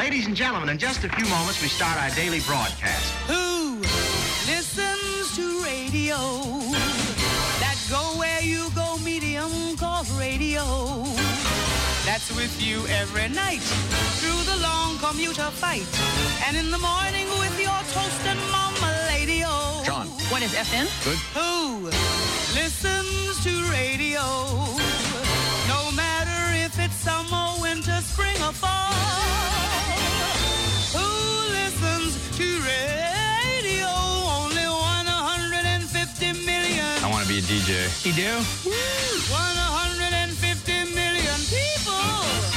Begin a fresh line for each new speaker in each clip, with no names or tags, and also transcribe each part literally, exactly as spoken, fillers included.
Ladies and gentlemen, in just a few moments, we start our daily broadcast.
Who listens to radio? That go where you go medium called radio. That's with you every night through the long commuter fight. And in the morning with your toast and mama lady-o.
John.
What is F M?
Good.
Who listens to radio? No matter if it's summer, winter, spring, or fall. Who listens to radio? Only one hundred fifty million.
I want to be a D J.
You do?
one hundred fifty million people.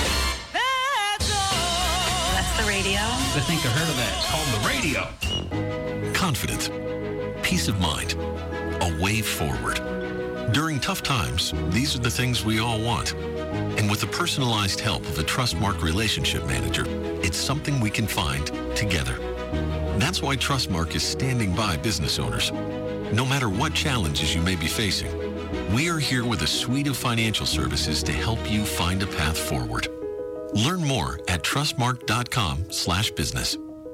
That's all.
That's the radio.
I think I heard of that. It's called the radio.
Confidence, peace of mind, a way forward. During tough times, these are the things we all want. And with the personalized help of a Trustmark relationship manager, it's something we can find together. That's why Trustmark is standing by business owners. No matter what challenges you may be facing, we are here with a suite of financial services to help you find a path forward. Learn more at trustmark.com slash business.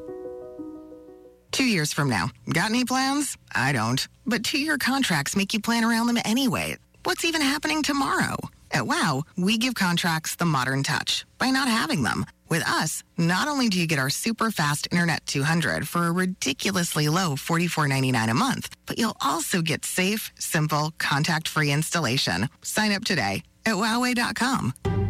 Two years from now, got any plans? I don't. But two-year contracts make you plan around them anyway. What's even happening tomorrow? At WOW, we give contracts the modern touch by not having them. With us, not only do you get our super fast Internet two hundred for a ridiculously low forty-four ninety-nine a month, but you'll also get safe, simple, contact-free installation. Sign up today at Wowway dot com.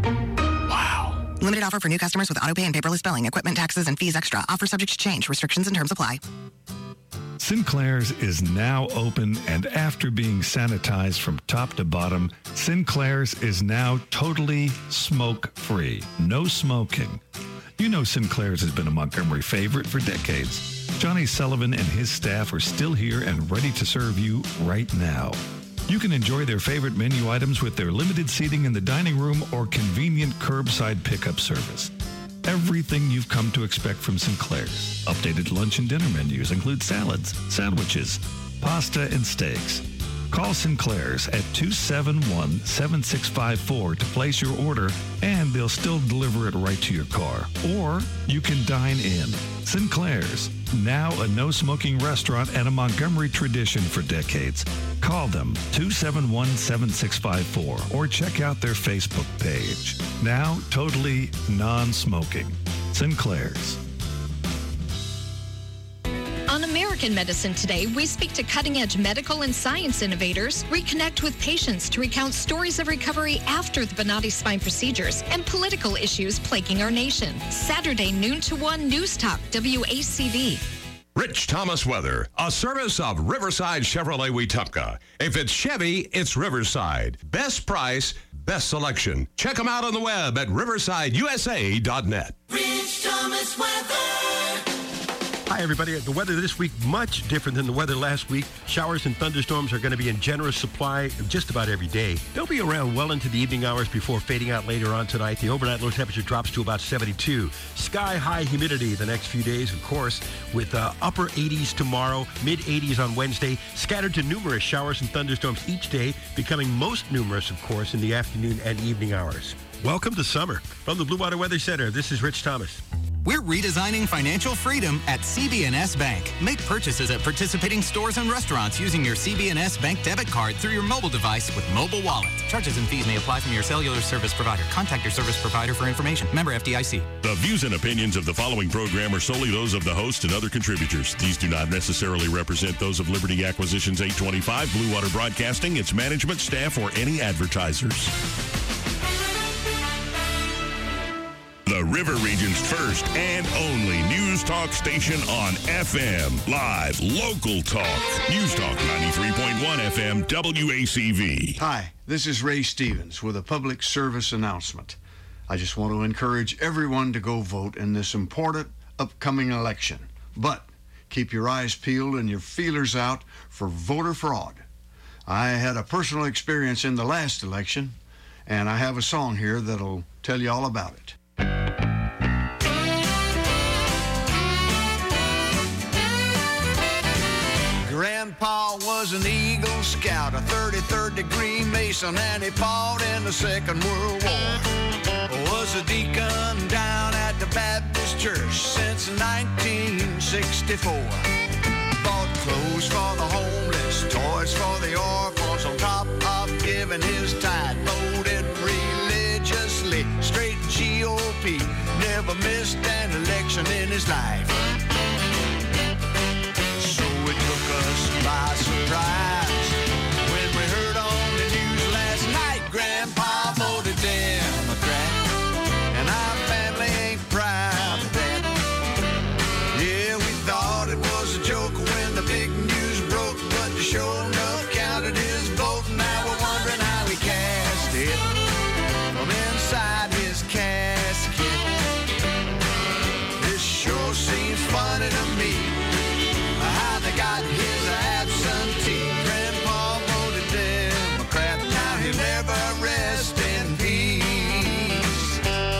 Wow.
Limited offer for new customers with autopay and paperless billing, equipment taxes and fees extra. Offer subject to change. Restrictions and terms apply.
Sinclair's is now open, and after being sanitized from top to bottom, Sinclair's is now totally smoke-free. No smoking. You know Sinclair's has been a Montgomery favorite for decades. Johnny Sullivan and his staff are still here and ready to serve you right now. You can enjoy their favorite menu items with their limited seating in the dining room or convenient curbside pickup service. Everything you've come to expect from Sinclair's. Updated lunch and dinner menus include salads, sandwiches, pasta, and steaks. Call Sinclair's at two seven one, seven six five four to place your order, and they'll still deliver it right to your car. Or you can dine in. Sinclair's, now a no-smoking restaurant and a Montgomery tradition for decades. Call them two seven one, seven six five four or check out their Facebook page. Now totally non-smoking. Sinclair's.
On American Medicine Today, we speak to cutting-edge medical and science innovators, reconnect with patients to recount stories of recovery after the Bonati spine procedures, and political issues plaguing our nation. Saturday, noon to one, News Talk, W A C V.
Rich Thomas Weather, a service of Riverside Chevrolet Wetumpka. If it's Chevy, it's Riverside. Best price, best selection. Check them out on the web at riverside u s a dot net.
Rich Thomas Weather.
Hi, everybody. The weather this week, much different than the weather last week. Showers and thunderstorms are going to be in generous supply just about every day. They'll be around well into the evening hours before fading out later on tonight. The overnight low temperature drops to about seventy-two. Sky-high humidity the next few days, of course, with uh, upper eighties tomorrow, mid-eighties on Wednesday, scattered to numerous showers and thunderstorms each day, becoming most numerous, of course, in the afternoon and evening hours. Welcome to summer. From the Blue Water Weather Center, this is Rich Thomas.
We're redesigning financial freedom at C B N S Bank. Make purchases at participating stores and restaurants using your C B N S Bank debit card through your mobile device with Mobile Wallet. Charges and fees may apply from your cellular service provider. Contact your service provider for information. Member F D I C.
The views and opinions of the following program are solely those of the host and other contributors. These do not necessarily represent those of Liberty Acquisitions eight twenty-five, Blue Water Broadcasting, its management, staff, or any advertisers. The River Region's first and only news talk station on F M. Live, local talk. News Talk ninety-three point one F M W A C V.
Hi, this is Ray Stevens with a public service announcement. I just want to encourage everyone to go vote in this important upcoming election. But keep your eyes peeled and your feelers out for voter fraud. I had a personal experience in the last election, and I have a song here that'll tell you all about it.
Grandpa was an Eagle Scout, a thirty-third degree Mason, and he fought in the Second World War. Was a deacon down at the Baptist Baptist Church since nineteen sixty-four. Bought clothes for the homeless, toys for the orphans, on top of giving his tithe. Voted religiously, straight G O P. Never missed an election in his life. So it took us by surprise when we heard on the news last night Grandpa voted Democrat, and our family ain't proud of that. Yeah, we thought it was a joke when the big news broke, but the show enough counted his vote. Now we're wondering how he cast it from inside his casket. This sure seems funny to me, how they got his absentee. Grandpa voted Democrat, now he'll never rest in peace.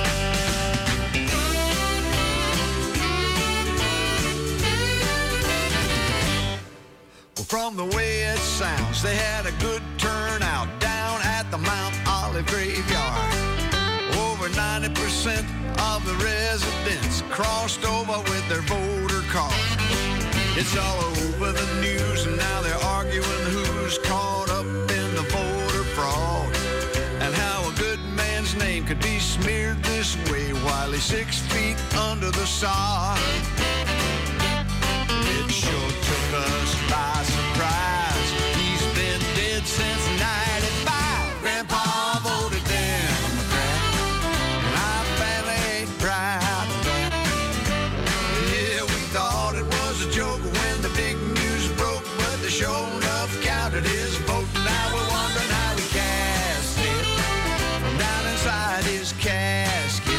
Well, from the way it sounds, they had a good turnout down at the Mount Olive Graveyard. Over ninety percent of the residents crossed over with their voter card. It's all over the news, and now they're arguing who's caught up in the voter fraud, and how a good man's name could be smeared this way while he's six feet under the sod. It sure took us by surprise. He's been dead since ninety-five. Grandpa voted Democrat, and our family ain't proud of that. Yeah, we thought it was a joke when the big news broke, but the show enough counted his vote. Now we're wondering how he cast it from down inside his casket.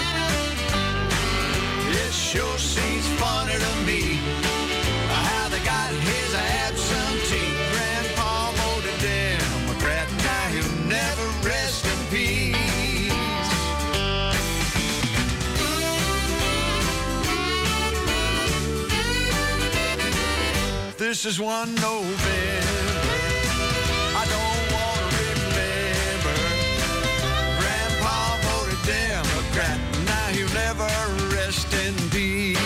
It sure seems funny to me, how they got his absentee. Grandpa voted Democrat, now he'll never rest in peace. This is one November, I don't want to remember. Grandpa voted Democrat, now he'll never rest in peace.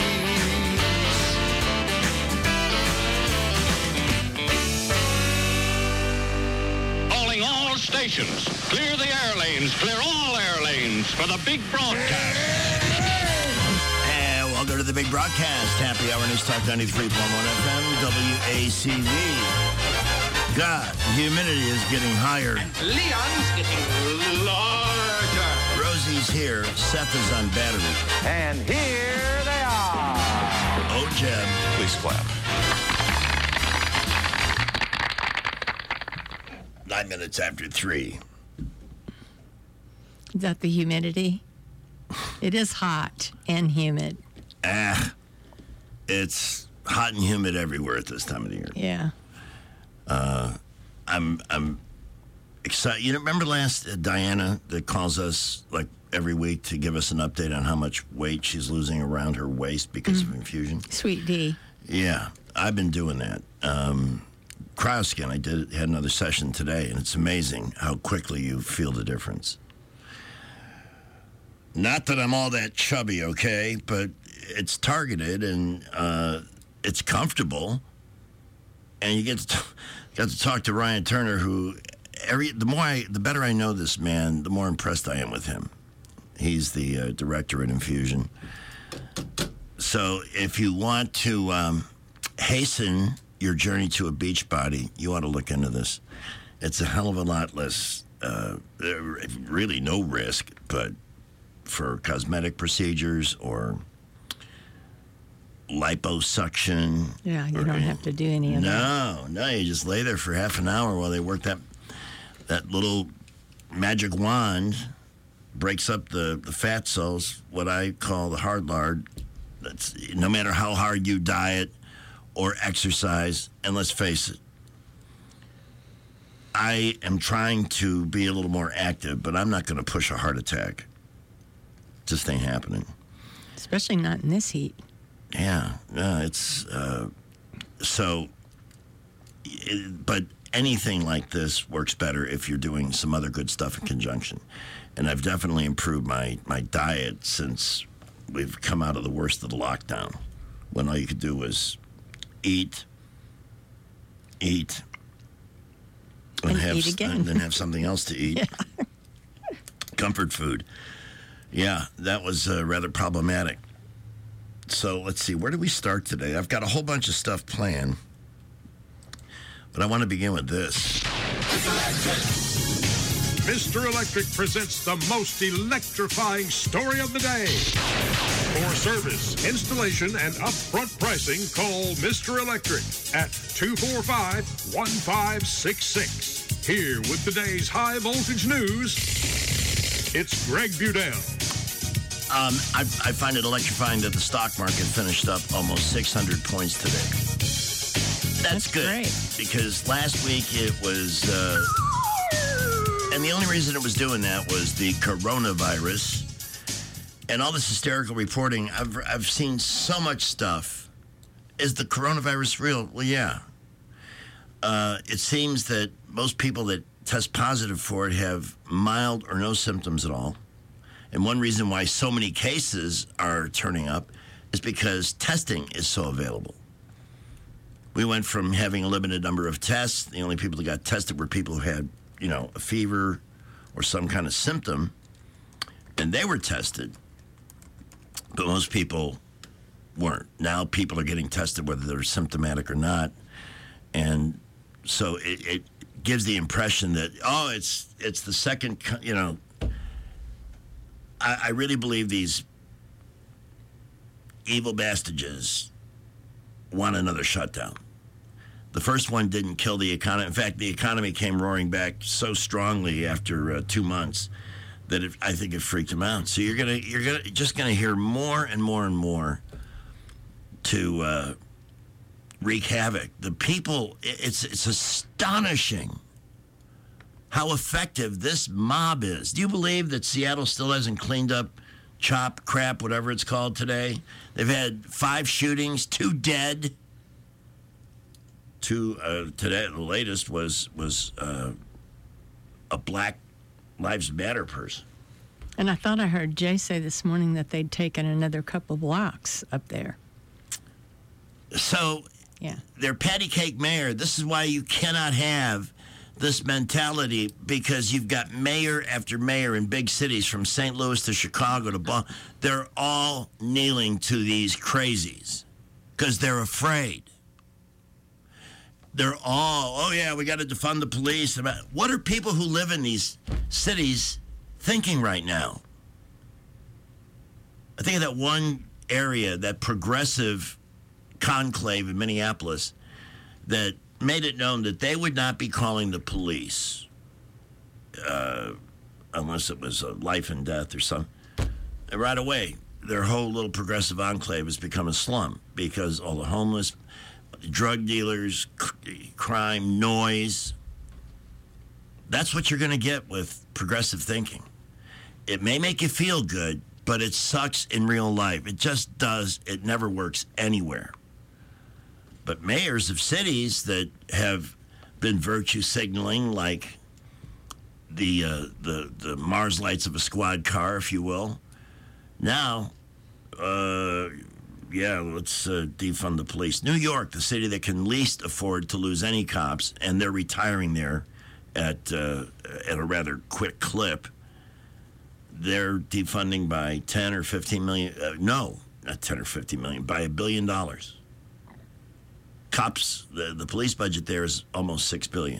Calling all stations. Clear the air lanes. Clear all air lanes for the big broadcast.
And welcome to the big broadcast. Happy Hour News Talk ninety-three point one F M, W A C V. God, humidity is getting higher.
Leon's getting larger.
Rosie's here. Seth is on battery.
And here they are.
Oh, Jeb.
Please clap.
Nine minutes after three.
Is that the humidity? It is hot and humid.
Ah, it's hot and humid everywhere at this time of the year.
Yeah.
Uh, I'm I'm excited. You know, remember last uh, Diana that calls us like every week to give us an update on how much weight she's losing around her waist because mm. of infusion?
Sweet D.
Yeah, I've been doing that. Um, Cryoskin, I did had another session today, and it's amazing how quickly you feel the difference. Not that I'm all that chubby, okay, but it's targeted and uh, it's comfortable, and you get to t- got to talk to Ryan Turner, who every the more I the better I know this man, the more impressed I am with him. He's the uh, director at Infusion. So if you want to um, hasten your journey to a beach body, you ought to look into this. It's a hell of a lot less, uh, really no risk, but for cosmetic procedures or liposuction.
Yeah, you
or,
don't have to do any of
no,
that.
No, no, you just lay there for half an hour while they work that that little magic wand, breaks up the, the fat cells, what I call the hard lard. That's, no matter how hard you diet or exercise, and let's face it, I am trying to be a little more active, but I'm not going to push a heart attack. Just ain't happening.
Especially not in this heat.
Yeah, yeah, it's uh, so. It, but anything like this works better if you're doing some other good stuff in conjunction. And I've definitely improved my my diet since we've come out of the worst of the lockdown, when all you could do was eat, eat, and,
And
have
eat again.
and then have something else to eat.
Yeah.
Comfort food. Yeah, that was uh, rather problematic. So let's see, where do we start today? I've got a whole bunch of stuff planned, but I want to begin with this.
Mister Electric presents the most electrifying story of the day. For service, installation, and upfront pricing, call Mister Electric at two four five, one five six six. Here with today's high voltage news, it's Greg Budell.
Um, I, I find it electrifying that the stock market finished up almost six hundred points today. That's, That's good. Great. Because last week it was... Uh, And the only reason it was doing that was the coronavirus and all this hysterical reporting. I've I've seen so much stuff. Is the coronavirus real? Well, yeah. Uh, it seems that most people that test positive for it have mild or no symptoms at all. And one reason why so many cases are turning up is because testing is so available. We went from having a limited number of tests. The only people that got tested were people who had, you know, a fever or some kind of symptom, and they were tested, but most people weren't. Now people are getting tested whether they're symptomatic or not, and so it, it gives the impression that, oh, it's it's the second, you know, I, I really believe these evil bastages want another shutdown. The first one didn't kill the economy. In fact, the economy came roaring back so strongly after uh, two months that it, I think it freaked them out. So you're gonna you're gonna just gonna hear more and more and more to uh, wreak havoc. The people, it's it's astonishing how effective this mob is. Do you believe that Seattle still hasn't cleaned up CHOP, crap, whatever it's called today? They've had five shootings, two dead. Two, uh, today, the latest was was uh, a Black Lives Matter person.
And I thought I heard Jay say this morning that they'd taken another couple blocks up there.
So,
yeah,
they're patty cake mayor. This is why you cannot have this mentality, because you've got mayor after mayor in big cities from Saint Louis to Chicago to Boston. They're all kneeling to these crazies because they're afraid. They're all, oh, yeah, we got to defund the police. What are people who live in these cities thinking right now? I think of that one area, that progressive conclave in Minneapolis, that made it known that they would not be calling the police uh, unless it was a life and death or something. And right away, their whole little progressive enclave has become a slum because all the homeless, drug dealers, c- crime, noise. That's what you're going to get with progressive thinking. It may make you feel good, but it sucks in real life. It just does. It never works anywhere. But mayors of cities that have been virtue signaling, like the uh, the the Mars lights of a squad car, if you will, now, uh, yeah, let's uh, defund the police. New York, the city that can least afford to lose any cops, and they're retiring there at uh, at a rather quick clip. They're defunding by ten or fifteen million. Uh, no, not ten or fifteen million, by a billion dollars. Cops, the, the police budget there is almost six billion.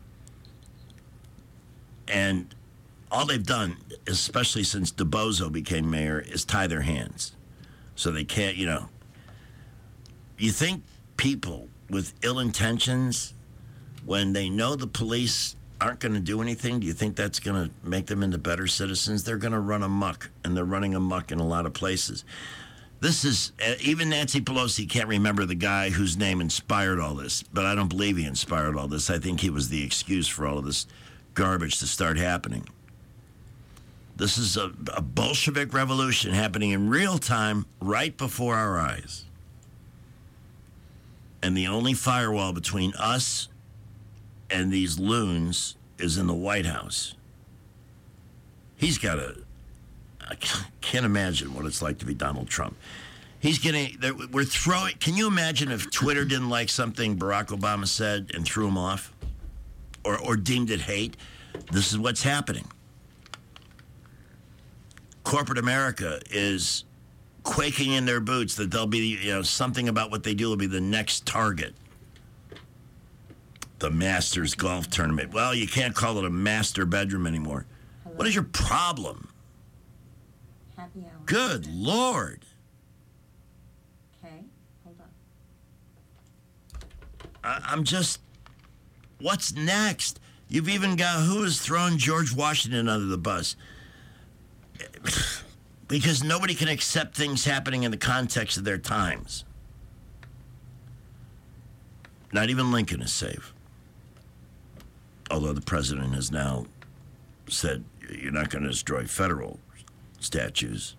And all they've done, especially since DeBozo became mayor, is tie their hands. So they can't, you know. You think people with ill intentions, when they know the police aren't going to do anything, do you think that's going to make them into better citizens? They're going to run amok, and they're running amok in a lot of places. This is, uh, even Nancy Pelosi can't remember the guy whose name inspired all this, but I don't believe he inspired all this. I think he was the excuse for all of this garbage to start happening. This is a, a Bolshevik revolution happening in real time right before our eyes. And the only firewall between us and these loons is in the White House. He's got a, I can't imagine what it's like to be Donald Trump. He's getting, we're throwing, can you imagine if Twitter didn't like something Barack Obama said and threw him off? Or, or deemed it hate? This is what's happening. Corporate America is quaking in their boots that they'll be, you know, something about what they do will be the next target. The Masters Golf Tournament. Well, you can't call it a master bedroom anymore. Hello? What is your problem?
Happy hour.
Good Lord.
Okay, hold on.
I, I'm just, what's next? You've even got, who has thrown George Washington under the bus? Because nobody can accept things happening in the context of their times. Not even Lincoln is safe. Although the president has now said, you're not going to destroy federal statues.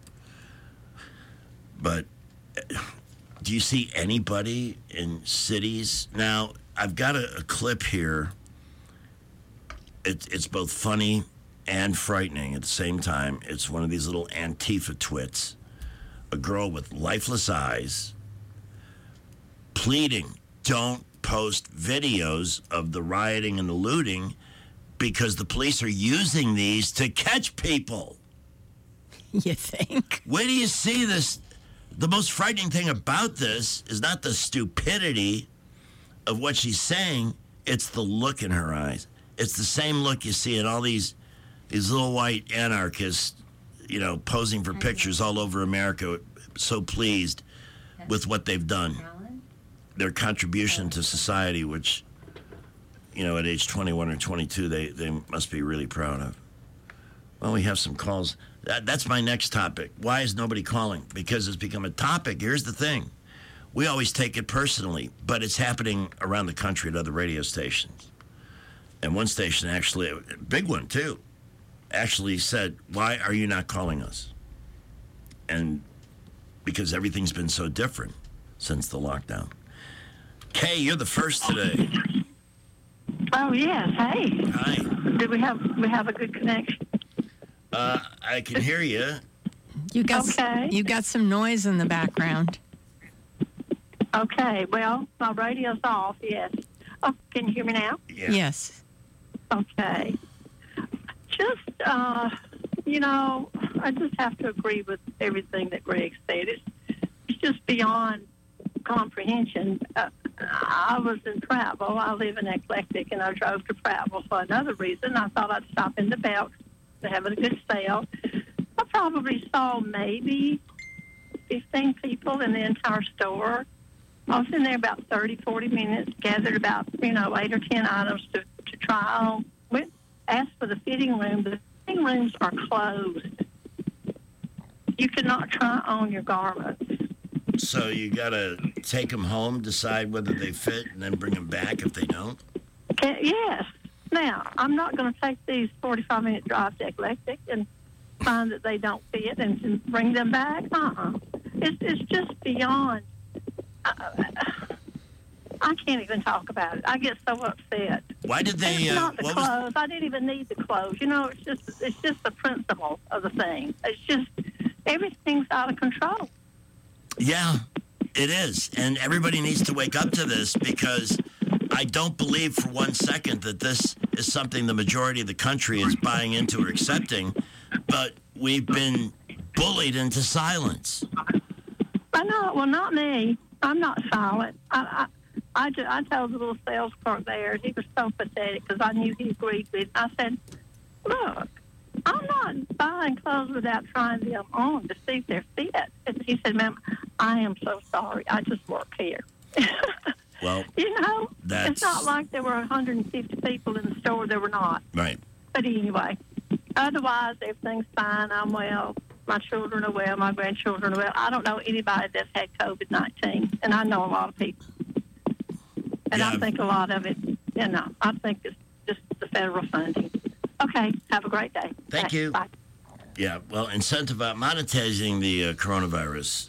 But do you see anybody in cities? Now, I've got a, a clip here. It, it's both funny and frightening at the same time. It's one of these little Antifa twits. A girl with lifeless eyes pleading, don't post videos of the rioting and the looting because the police are using these to catch people.
You think?
Where do you see this? The most frightening thing about this is not the stupidity of what she's saying. It's the look in her eyes. It's the same look you see in all these these little white anarchists, you know, posing for pictures all over America, so pleased with what they've done. Their contribution to society, which, you know, at age twenty-one or twenty-two, they, they must be really proud of. Well, we have some calls. That, that's my next topic. Why is nobody calling? Because it's become a topic. Here's the thing. We always take it personally, but it's happening around the country at other radio stations. And one station actually, a big one too, actually said, why are you not calling us? And because everything's been so different since the lockdown. Kay, you're the first today.
Oh, yes. Hey.
Hi.
Did we have we have a good connection?
Uh, I can hear you.
You got
Okay.
you got some noise in the background.
Okay. Well, my radio's off, yes. Oh, can you hear me now?
Yeah.
Yes.
Okay. Just, uh, you know, I just have to agree with everything that Greg said. It's, it's just beyond comprehension. Uh, I was in Prattville. I live in Eclectic, and I drove to Prattville for another reason. I thought I'd stop in the Belks to have a good sale. I probably saw maybe fifteen people in the entire store. I was in there about thirty, forty minutes, gathered about, you know, eight or ten items to, to try on. Went, asked for the fitting room. The fitting rooms are closed. You cannot try on your garments.
So you got to take them home, decide whether they fit, and then bring them back if they don't?
Can, yes. Now, I'm not going to take these forty-five minute drive to Eclectic and find that they don't fit and, and bring them back. Uh-uh. It's, it's just beyond. Uh, I can't even talk about it. I get so upset.
Why did they?
It's
Uh,
not the
what
clothes.
was,
I didn't even need the clothes. You know, it's just it's just the principle of the thing. It's just everything's out of control.
yeah, it is. And everybody needs to wake up to this because I don't believe for one second that this is something the majority of the country is buying into or accepting, but we've been bullied into silence.
I know. Well, not me. I'm not silent. I, I, I, just, I told the little sales clerk there, he was so pathetic because I knew he agreed with. I said, look, I'm not buying clothes without trying them on to see if they're fit. And he said, ma'am, I am so sorry. I just work here.
Well,
you know,
that's...
it's not like there were one hundred fifty people in the store. There were not.
Right.
But anyway, otherwise, everything's fine. I'm well. My children are well. My grandchildren are well. I don't know anybody that's had COVID nineteen, and I know a lot of people. And
Yeah.
I think a lot of it, you know, I think it's just the federal funding. Okay, have a great day.
Thank
Thanks.
you.
Bye.
Yeah, well, incentivize, monetizing the uh, coronavirus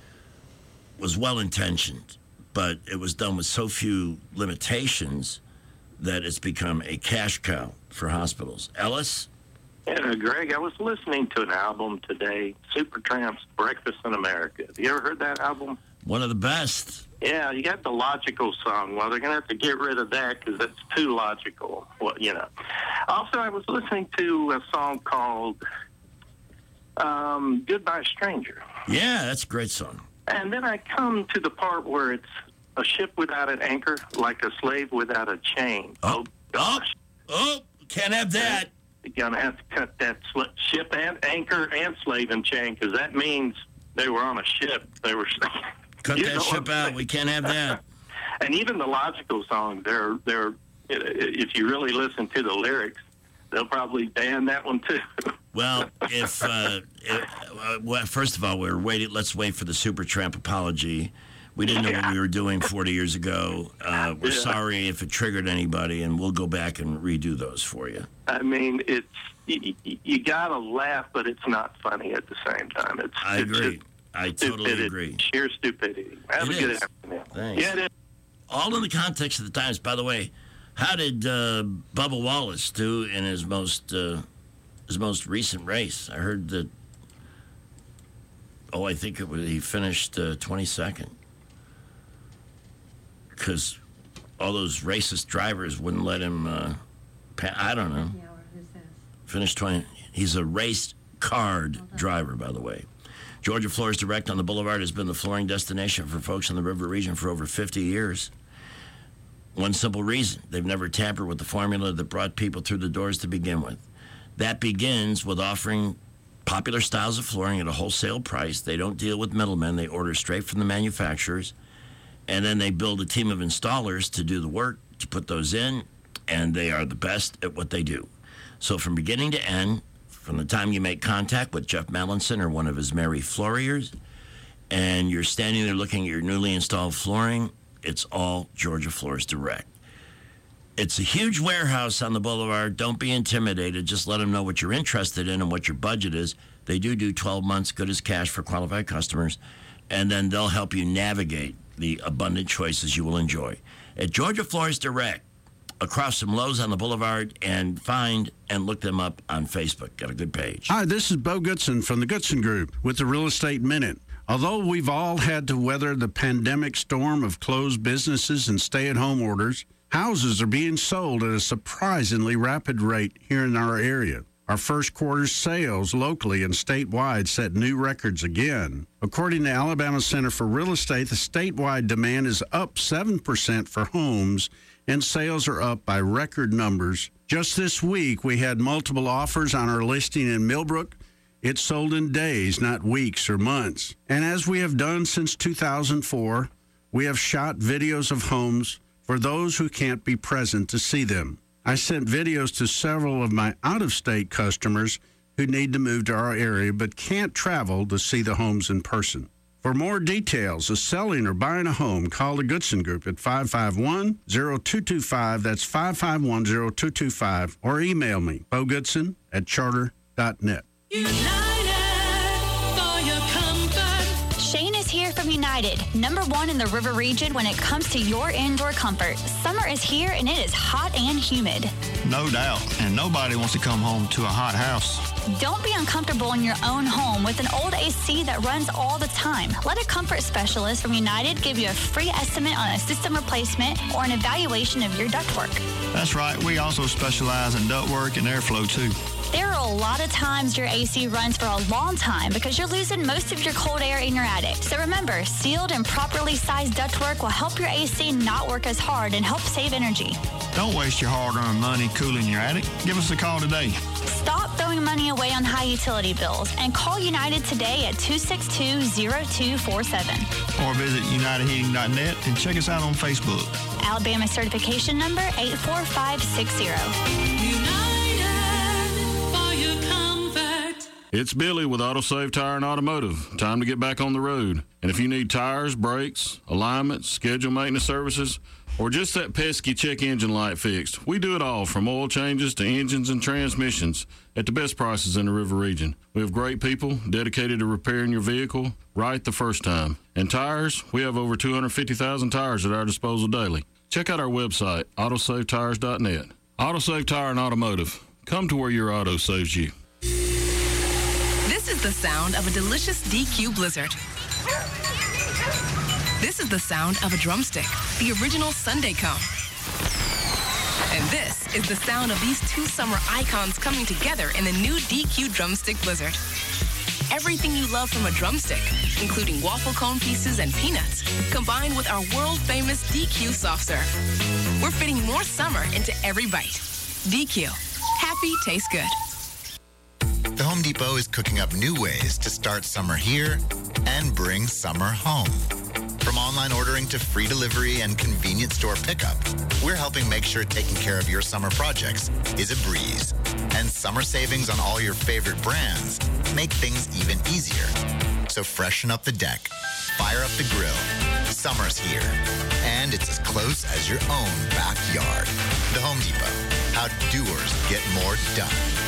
was well-intentioned, but it was done with so few limitations that it's become a cash cow for hospitals. Ellis?
Uh, Greg, I was listening to an album today, Supertramp's Breakfast in America. Have you ever heard that album?
One of the best.
Yeah, you got the Logical song. Well, they're going to have to get rid of that because that's too logical. Well, you know. Also, I was listening to a song called um, Goodbye Stranger.
Yeah, that's a great song.
And then I come to the part where it's a ship without an anchor, like a slave without a chain.
Oh,
oh gosh.
Oh, can't have that.
You're going to have to cut that sl- ship and anchor and slave and chain because that means they were on a ship. They were...
Cut
You
that
know
ship out. We can't have that.
And even the Logical songs, they're they're if you really listen to the lyrics, they'll probably ban that one too.
Well, if, uh, if uh, well, first of all, we're waiting. Let's wait for the Supertramp apology. We didn't know what we were doing forty years ago. Uh, we're
Yeah.
sorry if it triggered anybody, and we'll go back and redo those for you.
I mean, it's you, you gotta laugh, but it's not funny at the same time. It's
I
it's
agree.
just
I totally
stupidity,
agree.
Sheer stupidity. Have
It
a good
is.
afternoon.
Thanks.
Yeah, it is.
All in the context of the times. By the way, how did uh, Bubba Wallace do in his most uh, his most recent race? I heard that. Oh, I think it was he finished uh, twenty-second because all those racist drivers wouldn't let him. Uh, pa- I don't know. Finish twenty. He's a race card driver, by the way. Georgia Floors Direct on the Boulevard has been the flooring destination for folks in the River Region for over fifty years. One simple reason: they've never tampered with the formula that brought people through the doors to begin with. That begins with offering popular styles of flooring at a wholesale price. They don't deal with middlemen. They order straight from the manufacturers, and then they build a team of installers to do the work, to put those in, and they are the best at what they do. So from beginning to end, from the time you make contact with Jeff Melanson or one of his merry floriers, and you're standing there looking at your newly installed flooring, it's all Georgia Floors Direct. It's a huge warehouse on the boulevard. Don't be intimidated. Just let them know what you're interested in and what your budget is. They do do twelve months, good as cash for qualified customers, and then they'll help you navigate the abundant choices you will enjoy. At Georgia Floors Direct, across from Lowe's on the Boulevard, and find and look them up on Facebook. Got a good page.
Hi, this is Bo Goodson from the Goodson Group with the Real Estate Minute. Although we've all had to weather the pandemic storm of closed businesses and stay-at-home orders, houses are being sold at a surprisingly rapid rate here in our area. Our first quarter sales locally and statewide set new records again. According to Alabama Center for Real Estate, the statewide demand is up seven percent for homes, and sales are up by record numbers. Just this week, we had multiple offers on our listing in Millbrook. It sold in days, not weeks or months. And as we have done since two thousand four, we have shot videos of homes for those who can't be present to see them. I sent videos to several of my out-of-state customers who need to move to our area but can't travel to see the homes in person. For more details of selling or buying a home, call the Goodson Group at five five one, zero two two five. That's five five one, zero two two five. Or email me, bogoodson at charter dot net.
Shane is here from United, number one in the River Region when it comes to your indoor comfort. Summer is here and it is hot and humid.
No doubt, and nobody wants to come home to a hot house.
Don't be uncomfortable in your own home with an old A C that runs all the time. Let a comfort specialist from United give you a free estimate on a system replacement or an evaluation of your ductwork.
That's right, we also specialize in ductwork and airflow too.
There are a lot of times your A C runs for a long time because you're losing most of your cold air in your attic. So remember, sealed and properly sized ductwork will help your A C not work as hard and help save energy.
Don't waste your hard-earned money cooling your attic. Give us a call today.
Stop throwing money away on high utility bills and call United today at two six two, zero two four seven.
Or visit united heating dot net and check us out on Facebook.
Alabama certification number eight four five six zero.
It's Billy with AutoSave Tire and Automotive. Time to get back on the road. And if you need tires, brakes, alignments, schedule maintenance services, or just that pesky check engine light fixed, we do it all from oil changes to engines and transmissions at the best prices in the River Region. We have great people dedicated to repairing your vehicle right the first time. And tires, we have over two hundred fifty thousand tires at our disposal daily. Check out our website, autosave tires dot net. AutoSave Tire and Automotive. Come to where your auto saves you.
is the sound of a delicious D Q Blizzard. This is the sound of a drumstick, the original Sunday cone. And this is the sound of these two summer icons coming together in the new D Q Drumstick Blizzard. Everything you love from a drumstick, including waffle cone pieces and peanuts, combined with our world-famous D Q soft serve. We're fitting more summer into every bite. D Q. Happy tastes good.
The Home Depot is cooking up new ways to start summer here and bring summer home. From online ordering to free delivery and convenient store pickup, we're helping make sure taking care of your summer projects is a breeze. And summer savings on all your favorite brands make things even easier. So freshen up the deck, fire up the grill. Summer's here, and it's as close as your own backyard. The Home Depot. How doers get more done.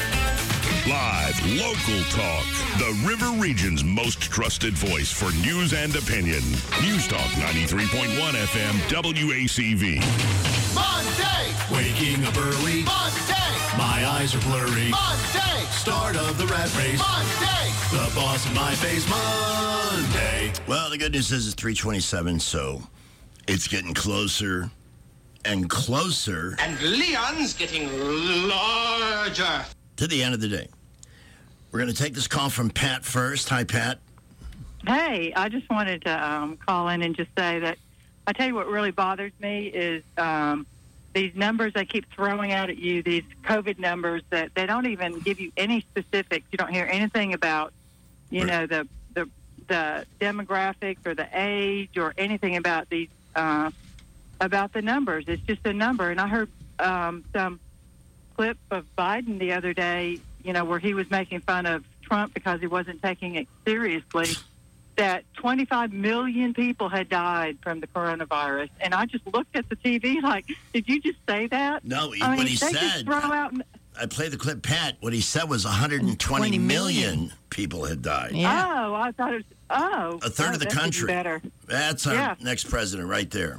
Live, local talk. The River Region's most trusted voice for news and opinion. News Talk ninety-three point one F M W A C V.
Monday!
Waking up early.
Monday!
My eyes are blurry.
Monday!
Start of the rat race.
Monday!
The boss in my face. Monday!
Well, the good news is it's three twenty-seven, so it's getting closer and closer.
And Leon's getting larger.
To the end of the day. We're going to take this call from Pat first. Hi, Pat.
Hey, I just wanted to um, call in and just say that I tell you what really bothers me is um, these numbers they keep throwing out at you, these COVID numbers that they don't even give you any specifics. You don't hear anything about, you know, the the the demographics or the age or anything about these uh, about the numbers. It's just a number. And I heard um, some clip of Biden the other day, you know, where he was making fun of Trump because he wasn't taking it seriously, that twenty-five million people had died from the coronavirus. And I just looked at the T V like, did you just say that?
No,
I
what
mean,
he
they
said,
just throw out...
I played the clip, Pat. What he said was one hundred twenty million people had died.
Yeah. Oh, I thought it was, oh.
A third
oh,
of the
that's even
country.
Better.
That's our
Yeah.
next president right there.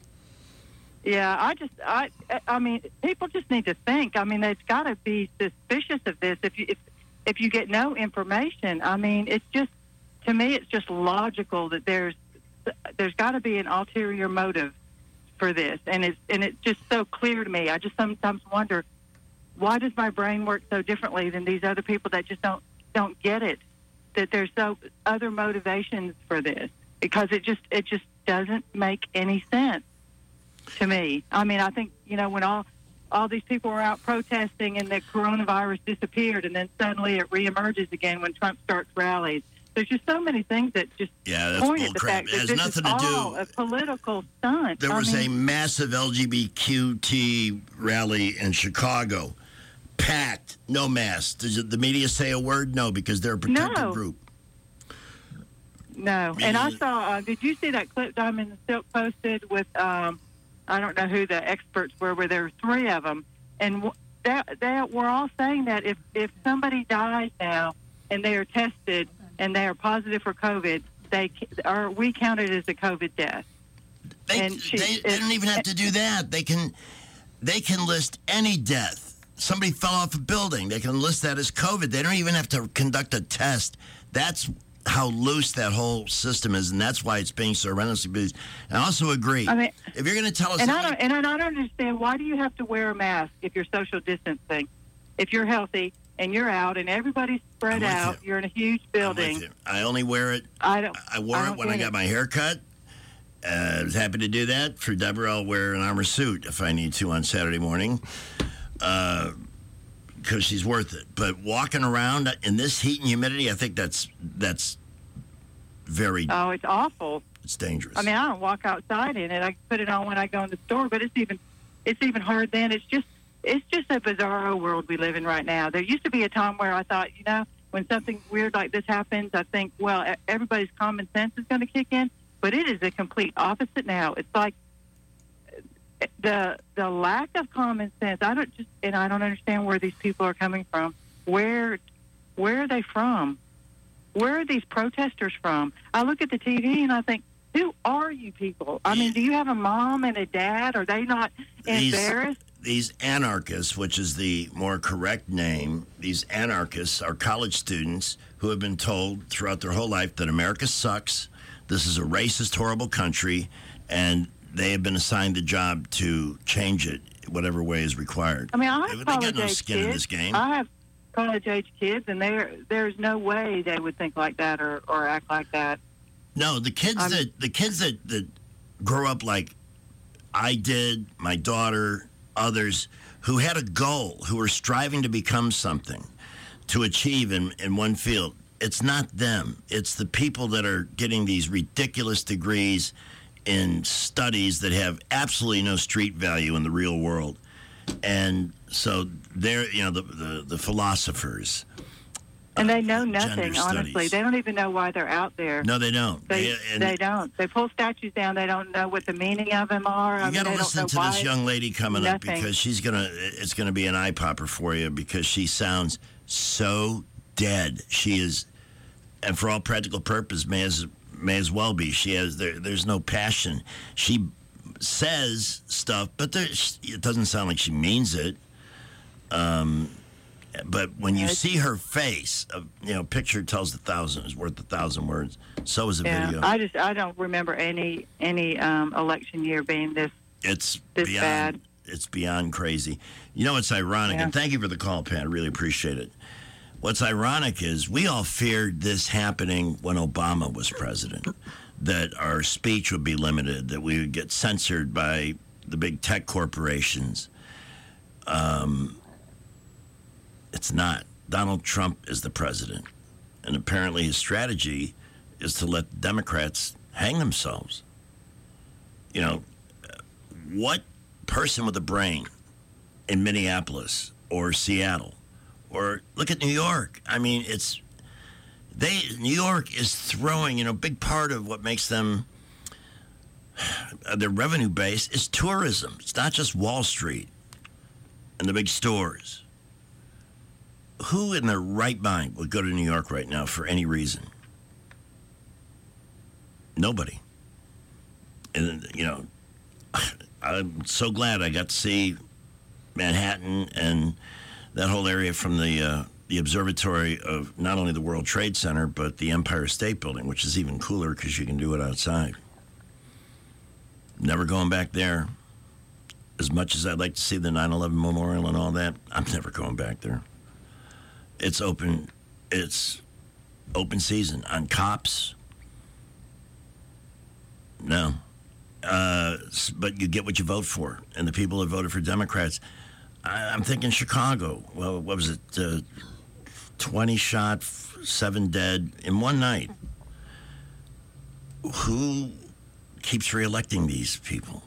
Yeah, I just, I, I mean, people just need to think. I mean, they've got to be suspicious of this. If you, if, if you get no information, I mean, it's just, to me, it's just logical that there's, there's got to be an ulterior motive for this, and it's, and it's just so clear to me. I just sometimes wonder, why does my brain work so differently than these other people that just don't, don't get it? That there's so other motivations for this, because it just, it just doesn't make any sense to me. I mean, I think, you know, when all all these people were out protesting and the coronavirus disappeared and then suddenly it reemerges again when Trump starts rallies. There's just so many things that just
Yeah, that's
point at the
bullcrap.
fact
It
that
has
this
nothing
is
to do-
all a political stunt.
There
I
was
mean,
a massive L G B T Q rally in Chicago. Packed, no mask. Does the media say a word? No, because they're a protected
No.
group.
No, and I saw. Uh, did you see that clip Diamond Silk posted with? Um, I don't know who the experts were, where there were three of them, and w- they, they were all saying that if if somebody dies now and they are tested and they are positive for COVID, they are we count it as a COVID death.
They,
And she-
they, they don't even have to do that. They can they can list any death. Somebody fell off a building. They can list that as COVID. They don't even have to conduct a test. That's how loose that whole system is, and that's why it's being so relentlessly abused. And I also agree.
I mean,
if you're going to tell us,
and
how
I don't,
many-
and I don't understand, why do you have to wear a mask if you're social distancing? If you're healthy and you're out and everybody's spread
I'm with
out, you're in a huge building.
I only wear it.
I don't.
I wore
I
it
don't
when I
get
got
it.
my hair cut. Uh, I was happy to do that. For Deborah, I'll wear an armor suit if I need to on Saturday morning, because she's worth it. But walking around in this heat and humidity, I think that's that's very.
Oh, it's awful.
It's dangerous.
I mean, I don't walk outside in it. I put it on when I go in the store, but it's even it's even hard then. It's just it's just a bizarro world we live in right now. There used to be a time where I thought, you know, when something weird like this happens, I think, well, e- everybody's common sense is going to kick in. But it is a complete opposite now. It's like uh, the the lack of common sense. I don't just and I don't understand where these people are coming from. Where where are they from? Where are these protesters from? I look at the T V and I think, who are you people? I mean, do you have a mom and a dad? Are they not
These-
embarrassed?
these anarchists, which is the more correct name, these anarchists are college students who have been told throughout their whole life that America sucks, this is a racist, horrible country, and they have been assigned the job to change it whatever way is required.
I mean, I
they,
have
they got no
college-age
skin
kids.
in this game.
I have college-age kids, and there there's no way they would think like that or, or act like that.
No, the kids
I'm-
that the kids that, that grow up like I did, my daughter, others who had a goal, who were striving to become something, to achieve in, in one field. It's not them. It's the people that are getting these ridiculous degrees in studies that have absolutely no street value in the real world. And so they're, you know, the, the, the philosophers.
And they know
Gender
nothing, honestly.
studies.
They don't even know why they're out there.
No, they don't.
They,
They- and-
they don't. They pull statues down. They don't know what the meaning of them are. I
You
mean,
got to
they don't
listen
know
to
why.
this young lady coming up
Nothing.
because she's gonna. It's gonna be an eye popper for you because she sounds so dead. She is, and for all practical purpose, may as may as well be. She has. There, there's no passion. She says stuff, but there, it doesn't sound like she means it. Um, but when you see her face, uh, you know, picture tells a thousand is worth a thousand words. So is a
Yeah,
video.
I just I don't remember any any um, election year being this.
It's
This
beyond.
bad.
It's beyond crazy. You know, it's ironic,
Yeah.
and thank you for the call, Pat. I really appreciate it. What's ironic is we all feared this happening when Obama was president, that our speech would be limited, that we would get censored by the big tech corporations. Um, it's not. Donald Trump is the president, and apparently his strategy is to let the Democrats hang themselves. You know, what person with a brain in Minneapolis or Seattle or look at New York? I mean, it's they New York is throwing, you know, a big part of what makes them uh, their revenue base is tourism. It's not just Wall Street and the big stores. Who in their right mind would go to New York right now for any reason? Nobody. And, you know, I'm so glad I got to see Manhattan and that whole area from the uh, the observatory of not only the World Trade Center, but the Empire State Building, which is even cooler because you can do it outside. Never going back there. As much as I'd like to see the nine eleven Memorial and all that, I'm never going back there. It's open. It's open season on cops. No. Uh, s- but you get what you vote for. And the people that voted for Democrats, I, I'm thinking Chicago. Well, what was it? Uh, twenty shot, f- seven dead in one night. Who keeps reelecting these people?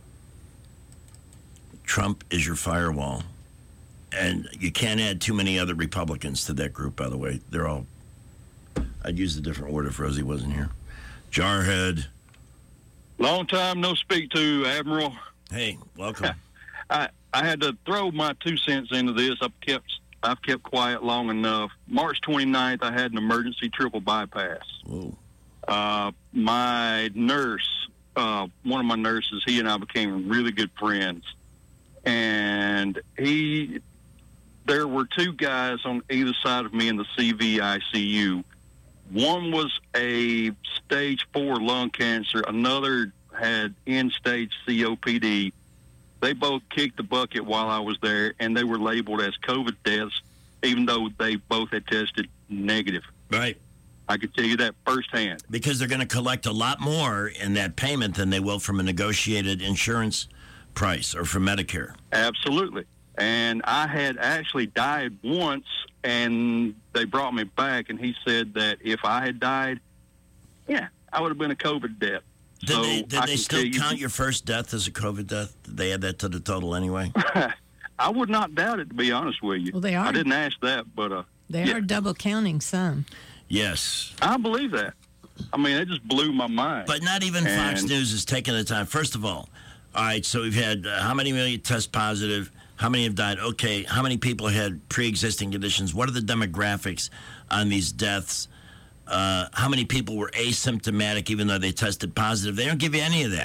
Trump is your firewall. And you can't add too many other Republicans to that group, by the way. They're all, I'd use a different word if Rosie wasn't here. Jarhead.
Long time no speak to, Admiral.
Hey, welcome.
I I had to throw my two cents into this. I've kept I've kept quiet long enough. March twenty-ninth, I had an emergency triple bypass.
Ooh.
Uh, my nurse, uh, one of my nurses, he and I became really good friends. And he, there were two guys on either side of me in the C V I C U. One was a stage four lung cancer. Another had end-stage C O P D. They both kicked the bucket while I was there, and they were labeled as COVID deaths, even though they both had tested negative.
Right.
I could tell you that firsthand.
Because they're going to collect a lot more in that payment than they will from a negotiated insurance price or from Medicare.
Absolutely. And I had actually died once, and they brought me back, and he said that if I had died, yeah, I would have been a COVID death.
Did
so
they, did
I
they
can
still
tell you-
count your first death as a COVID death? Did they add that to the total anyway?
I would not doubt it, to be honest with you.
Well, they are.
I didn't ask that, but uh,
They
yeah,
are double counting some.
Yes.
I believe that. I mean, it just blew my mind.
But not even Fox
And-
News is taking the time. First of all, all right, so we've had uh, how many million test positive? How many have died? Okay, how many people had pre-existing conditions? What are the demographics on these deaths? Uh, how many people were asymptomatic even though they tested positive? They don't give you any of that.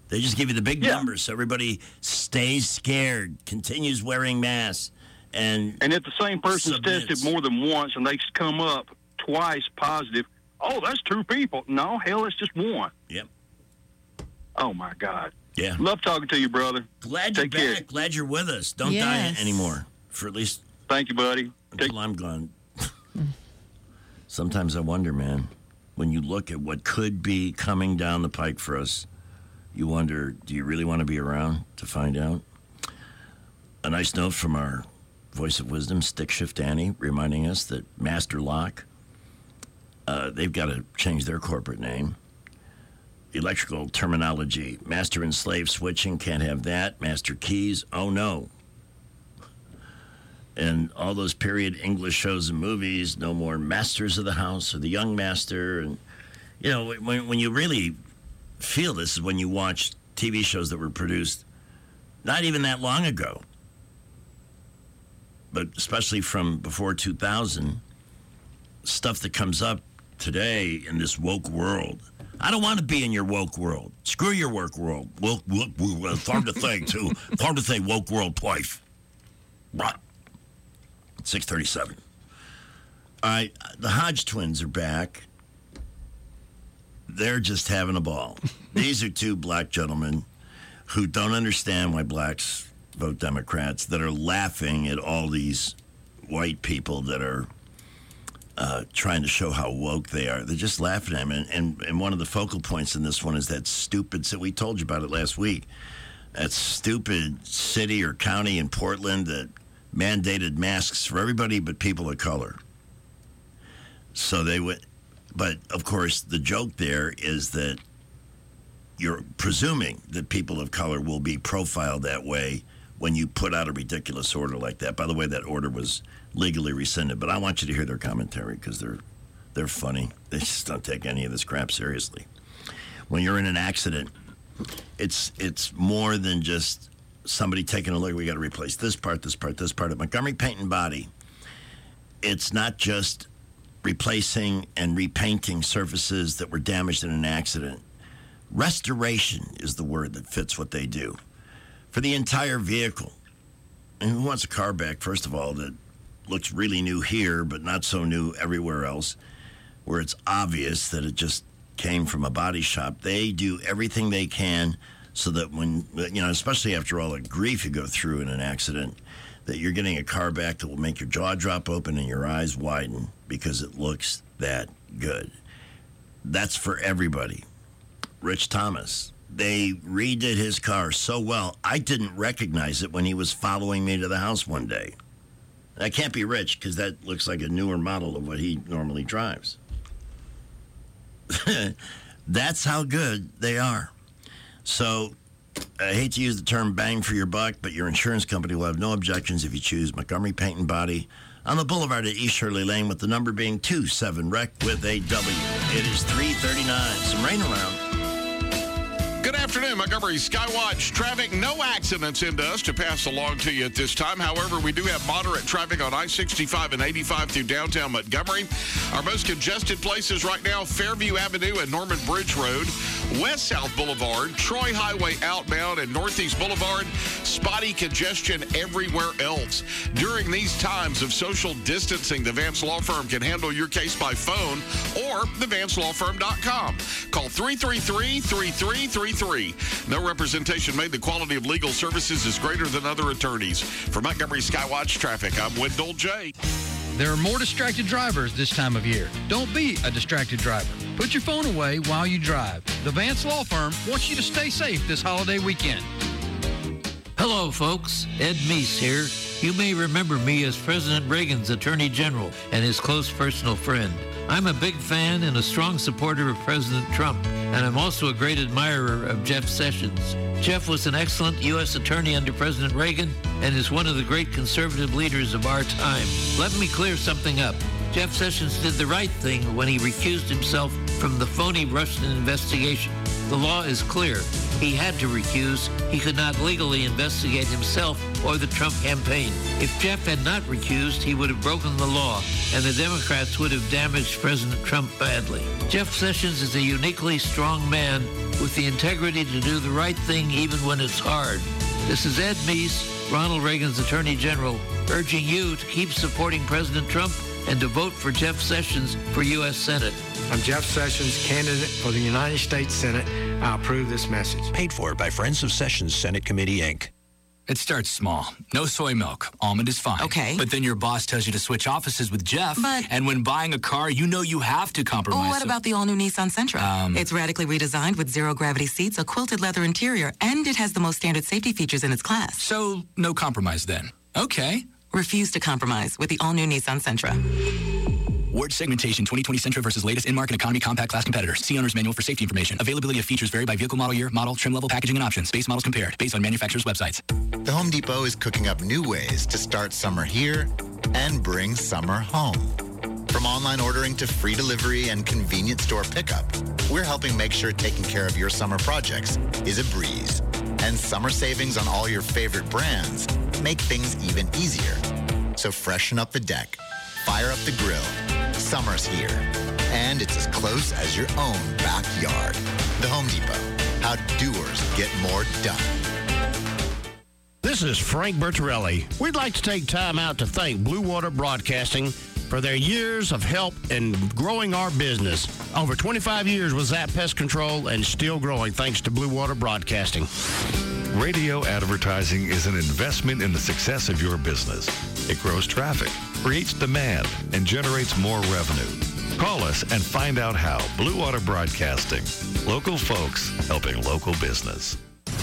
They just give you the big
Yeah.
numbers so everybody stays scared, continues wearing masks. And
and if the same person's
submits.
tested more than once and they come up twice positive, oh, that's two people. No, hell, it's just one.
Yep.
Oh, my God.
Yeah.
Love talking to you, brother.
Glad
Take
you're
care.
back. Glad you're with us. Don't
Yes.
die anymore, for at least
Thank you, buddy.
until I'm gone. Sometimes I wonder, man, when you look at what could be coming down the pike for us, you wonder, do you really want to be around to find out? A nice note from our voice of wisdom, Stick Shift Annie, reminding us that Master Lock, uh, they've got to change their corporate name. Electrical terminology, master and slave switching, can't have that. Master keys, oh no. And all those period English shows and movies, no more Masters of the House or the Young Master. And, you know, when, when you really feel this is when you watch T V shows that were produced not even that long ago, but especially from before two thousand, stuff that comes up today in this woke world. I don't want to be in your woke world. Screw your woke world. Woke, woke, woke, it's hard to think, too. It's hard to say woke world twice. Right. six thirty-seven. All right, the Hodge twins are back. They're just having a ball. These are two black gentlemen who don't understand why blacks vote Democrats, that are laughing at all these white people that are uh, trying to show how woke they are. They're just laughing at them. And, and, and one of the focal points in this one is that stupid, so we told you about it last week, that stupid city or county in Portland that mandated masks for everybody but people of color. So they would, but of course the joke there is that you're presuming that people of color will be profiled that way when you put out a ridiculous order like that. By the way, that order was legally rescinded, but I want you to hear their commentary because they're they're funny. They just don't take any of this crap seriously. When you're in an accident, it's it's more than just somebody taking a look. We got to replace this part, this part, this part. At Montgomery Paint and Body, it's not just replacing and repainting surfaces that were damaged in an accident. Restoration is the word that fits what they do for the entire vehicle. And who wants a car back, first of all, that looks really new here, but not so new everywhere else, where it's obvious that it just came from a body shop? They do everything they can so that when, you know, especially after all the grief you go through in an accident, that you're getting a car back that will make your jaw drop open and your eyes widen because it looks that good. That's for everybody. Rich Thomas, they redid his car so well, I didn't recognize it when he was following me to the house one day. That can't be Rich because that looks like a newer model of what he normally drives. That's how good they are. So, I hate to use the term bang for your buck, but your insurance company will have no objections if you choose Montgomery Paint and Body on the boulevard at East Shirley Lane, with the number being two seven rec with a W. It is three thirty-nine. Some rain around.
Good afternoon, Montgomery Skywatch traffic. No accidents into us to pass along to you at this time. However, we do have moderate traffic on I sixty-five and eighty-five through downtown Montgomery. Our most congested places right now, Fairview Avenue and Norman Bridge Road, West South Boulevard, Troy Highway outbound and Northeast Boulevard. Spotty congestion everywhere else. During these times of social distancing, the Vance Law Firm can handle your case by phone or the vance law firm dot com. Call three three three, three three three three. No representation made. The quality of legal services is greater than other attorneys. For Montgomery Skywatch Traffic, I'm Wendell J.
There are more distracted drivers this time of year. Don't be a distracted driver. Put your phone away while you drive. The Vance Law Firm wants you to stay safe this holiday weekend.
Hello, folks. Ed Meese here. You may remember me as President Reagan's Attorney General and his close personal friend. I'm a big fan and a strong supporter of President Trump, and I'm also a great admirer of Jeff Sessions. Jeff was an excellent U S attorney under President Reagan and is one of the great conservative leaders of our time. Let me clear something up. Jeff Sessions did the right thing when he recused himself from the phony Russian investigation. The law is clear. He had to recuse. He could not legally investigate himself or the Trump campaign. If Jeff had not recused, he would have broken the law, and the Democrats would have damaged President Trump badly. Jeff Sessions is a uniquely strong man with the integrity to do the right thing even when it's hard. This is Ed Meese, Ronald Reagan's Attorney General, urging you to keep supporting President Trump and to vote for Jeff Sessions for U S Senate.
I'm Jeff Sessions, candidate for the United States Senate. I approve this message.
Paid for by Friends of Sessions Senate Committee, Incorporated.
It starts small. No soy milk. Almond is fine.
Okay.
But then your boss tells you to switch offices with Jeff.
But...
And when buying a car, you know you have to compromise.
Oh, what
so...
about the all-new Nissan Sentra?
Um,
it's radically redesigned with zero-gravity seats, a quilted leather interior, and it has the most standard safety features in its class.
So, no compromise then. Okay.
Refuse to compromise with the all-new Nissan Sentra.
Ward segmentation twenty twenty Sentra versus latest in-market economy compact class competitors. See owner's manual for safety information. Availability of features vary by vehicle model year, model, trim level, packaging, and options. Base models compared based on manufacturer's websites.
The Home Depot is cooking up new ways to start summer here and bring summer home. From online ordering to free delivery and convenient store pickup, we're helping make sure taking care of your summer projects is a breeze. And summer savings on all your favorite brands make things even easier. So freshen up the deck, fire up the grill. Summer's here, and it's as close as your own backyard. The Home Depot. How doers get more done.
This is Frank Bertorelli. We'd like to take time out to thank Blue Water Broadcasting for their years of help in growing our business. Over twenty-five years with Zap Pest Control and still growing thanks to Blue Water Broadcasting.
Radio advertising is an investment in the success of your business. It grows traffic, creates demand, and generates more revenue. Call us and find out how. Blue Water Broadcasting. Local folks helping local business.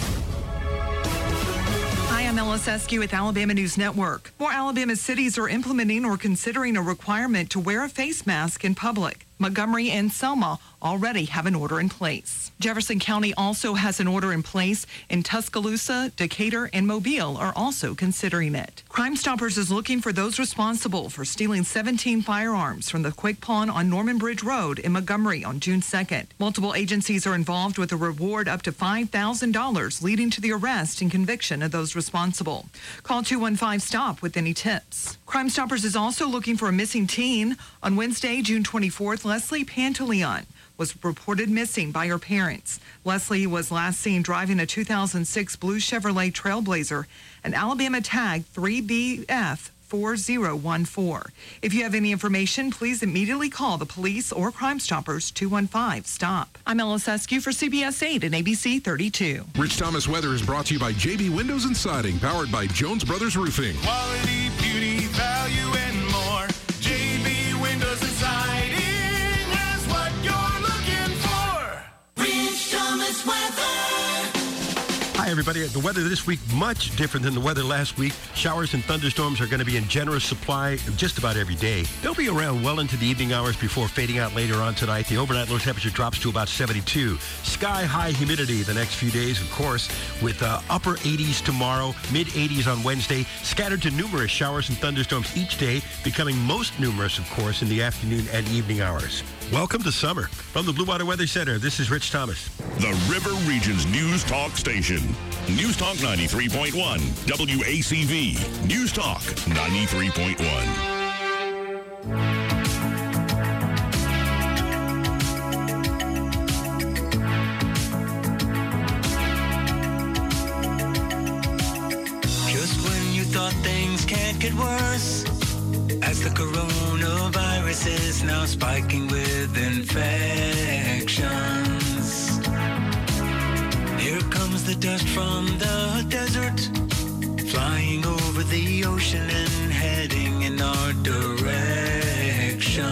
Hi, I'm Ella Sesky with Alabama News Network. More Alabama cities are implementing or considering a requirement to wear a face mask in public. Montgomery and Selma already have an order in place. Jefferson County also has an order in place, and Tuscaloosa, Decatur, and Mobile are also considering it. Crime Stoppers is looking for those responsible for stealing seventeen firearms from the Quick Pawn on Norman Bridge Road in Montgomery on June second. Multiple agencies are involved with a reward up to five thousand dollars, leading to the arrest and conviction of those responsible. Call two one five STOP with any tips. Crime Stoppers is also looking for a missing teen. On Wednesday, June twenty-fourth, Leslie Pantaleon was reported missing by her parents. Leslie was last seen driving a two thousand six blue Chevrolet Trailblazer, an Alabama tag three B F four zero one four. If you have any information, please immediately call the police or Crime Stoppers two one five STOP. I'm Ella Seskew for C B S eight and A B C thirty-two.
Rich Thomas Weather is brought to you by J B Windows and Siding, powered by Jones Brothers Roofing.
Quality, beauty, value, and more. J B Windows and Siding has what you're looking for. Rich Thomas Weather.
Hi, everybody. The weather this week, much different than the weather last week. Showers and thunderstorms are going to be in generous supply just about every day. They'll be around well into the evening hours before fading out later on tonight. The overnight low temperature drops to about seventy-two. Sky-high humidity the next few days, of course, with uh, upper eighties tomorrow, mid-eighties on Wednesday, scattered to numerous showers and thunderstorms each day, becoming most numerous, of course, in the afternoon and evening hours. Welcome to summer. From the Blue Water Weather Center, this is Rich Thomas.
The River Region's News Talk Station. News Talk ninety-three point one, W A C V. News Talk ninety-three point one.
Just when you thought things can't get worse, as the coronavirus is now spiking with infections, here comes the dust from the desert, flying over the ocean and heading in our direction.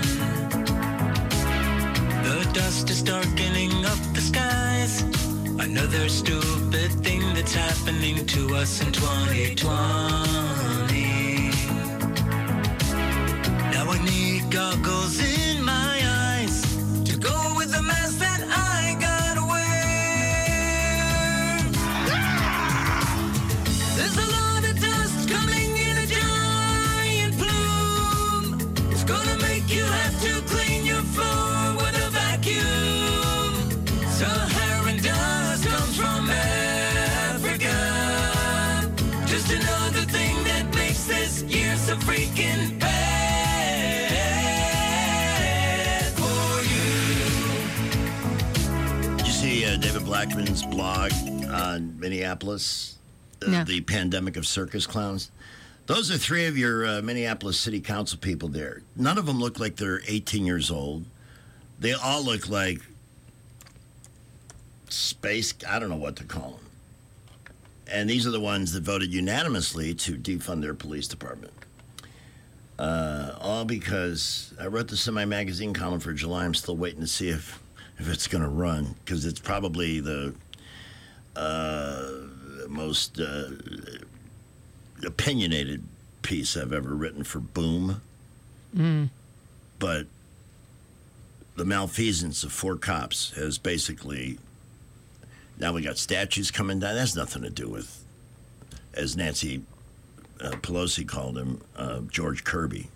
The dust is darkening up the skies, another stupid thing that's happening to us in twenty twenty. Now I need goggles in my eyes to go with the mask that I gotta wear. There's a lot of dust coming in a giant plume. It's gonna make you have to clean your floor with a vacuum. So hurry making bad for you.
Did you see uh, David Blackman's blog on Minneapolis? Uh,
No.
The pandemic of circus clowns. Those are three of your uh, Minneapolis City Council people there. None of them look like they're eighteen years old. They all look like space, I don't know what to call them. And these are the ones that voted unanimously to defund their police department. Uh, all because I wrote the Semi Magazine column for July. I'm still waiting to see if, if it's going to run, because it's probably the uh, most uh, opinionated piece I've ever written for Boom.
Mm.
But the malfeasance of four cops has basically, now we got statues coming down. That has nothing to do with, as Nancy uh, Pelosi called him, uh, George Kirby.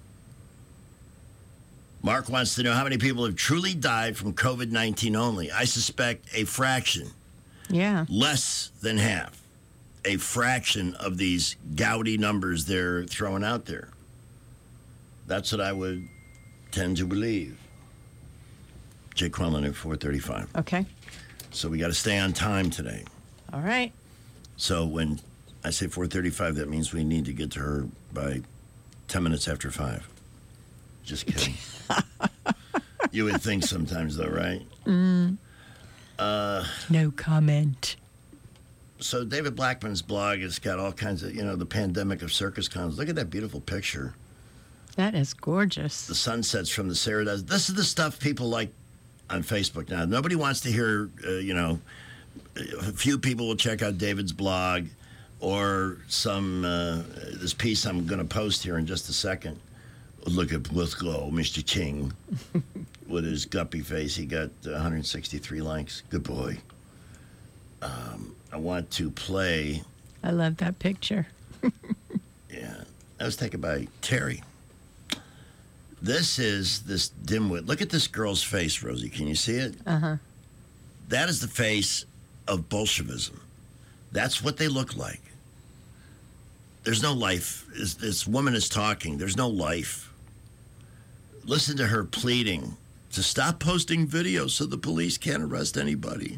Mark wants to know how many people have truly died from COVID nineteen only. I suspect a fraction,
Yeah.
less than half, a fraction of these gaudy numbers they're throwing out there. That's what I would tend to believe. Jake Quellen at four thirty-five.
Okay.
So we got to stay on time today.
All right.
So when I say four thirty-five, that means we need to get to her by ten minutes after five. Just kidding. You would think sometimes, though, right?
Mm.
Uh,
No comment.
so David Blackman's blog has got all kinds of, you know, the pandemic of circus clowns. Look at that beautiful picture.
That is gorgeous.
The sunsets from the Cerritos. This is the stuff people like on Facebook now. Nobody wants to hear, uh, you know, a few people will check out David's blog or some, uh, this piece I'm going to post here in just a second. Look at, let's go, Mister King, with his guppy face. He got uh, one hundred sixty-three likes. Good boy. Um, I want to play.
I love that picture.
Yeah, that was taken by Terry. This is this dimwit. Look at this girl's face, Rosie. Can you see it?
Uh-huh.
That is the face of Bolshevism. That's what they look like. There's no life. This, this woman is talking. There's no life. Listen to her pleading to stop posting videos so the police can't arrest anybody.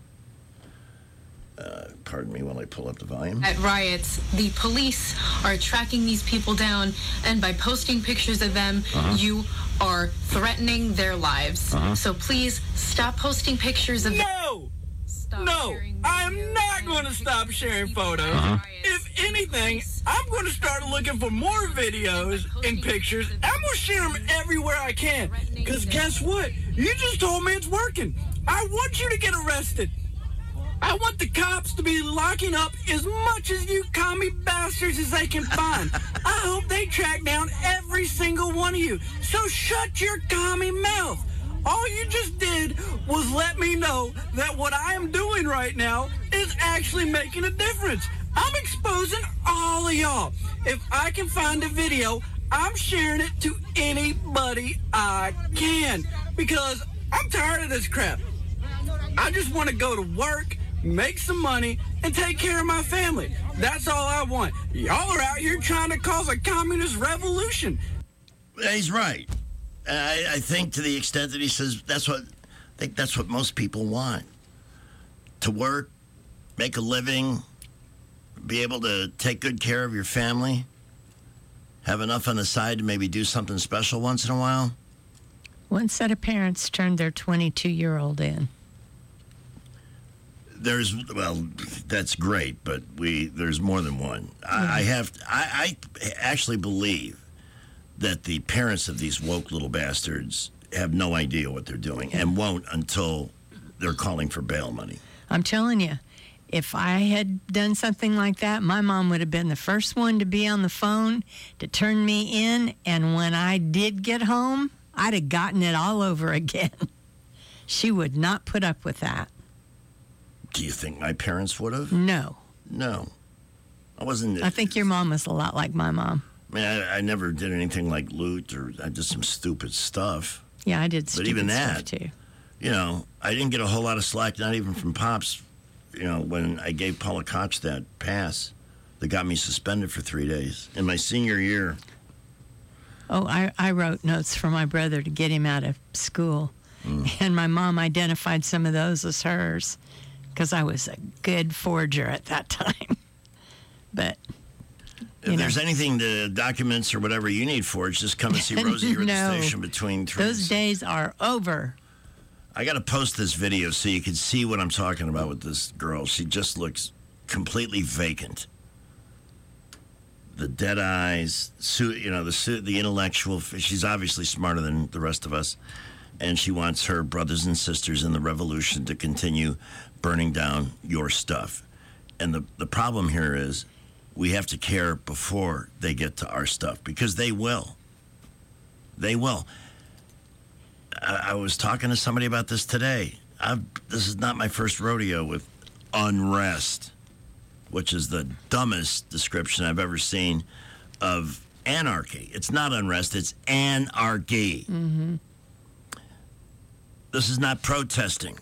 Uh, pardon me while I pull up the volume.
At riots, the police are tracking these people down, and by posting pictures of them,
Uh-huh.
you are threatening their lives.
Uh-huh.
So please stop posting pictures of them.
No! No, I'm not going to stop sharing photos.
Uh-huh.
If anything, I'm going to start looking for more videos and pictures. I'm going to share them everywhere I can. Because guess what? You just told me it's working. I want you to get arrested. I want the cops to be locking up as much as you commie bastards as they can find. I hope they track down every single one of you. So shut your commie mouth. All you just did was let me know that what I am doing right now is actually making a difference. I'm exposing all of y'all. If I can find a video, I'm sharing it to anybody I can because I'm tired of this crap. I just want to go to work, make some money, and take care of my family. That's all I want. Y'all are out here trying to cause a communist revolution.
He's right. I, I think to the extent that he says that's what, I think that's what most people want. To work, make a living, be able to take good care of your family, have enough on the side to maybe do something special once in a while.
One set of parents turned their twenty-two-year-old in.
There's, well, that's great, but we there's more than one. I, I have, I, I actually believe that the parents of these woke little bastards have no idea what they're doing and won't until they're calling for bail money.
I'm telling you, if I had done something like that, my mom would have been the first one to be on the phone to turn me in, and when I did get home, I'd have gotten it all over again. She would not put up with that.
Do you think my parents would have?
No.
No. I wasn't...
I think your mom was a lot like my mom.
I mean, I, I never did anything like loot, or I did some stupid stuff.
Yeah, I did
But
stupid
even
stuff
that,
too.
You know, I didn't get a whole lot of slack, not even from Pops, you know, when I gave Paula Koch that pass that got me suspended for three days. In my senior year,
Oh, I, I wrote notes for my brother to get him out of school. Mm. And my mom identified some of those as hers because I was a good forger at that time. But,
if
you
there's
know.
anything, the documents or whatever you need for it, just come and see Rosie here
No.
at the station between three.
Those days are over.
I got to post this video so you can see what I'm talking about with this girl. She just looks completely vacant. The dead eyes, su- you know, the su- the intellectual. She's obviously smarter than the rest of us, and she wants her brothers and sisters in the revolution to continue burning down your stuff. And the the problem here is, we have to care before they get to our stuff because they will. They will. I, I was talking to somebody about this today. I've, this is not my first rodeo with unrest, which is the dumbest description I've ever seen of anarchy. It's not unrest, it's anarchy.
Mm-hmm.
This is not protesting.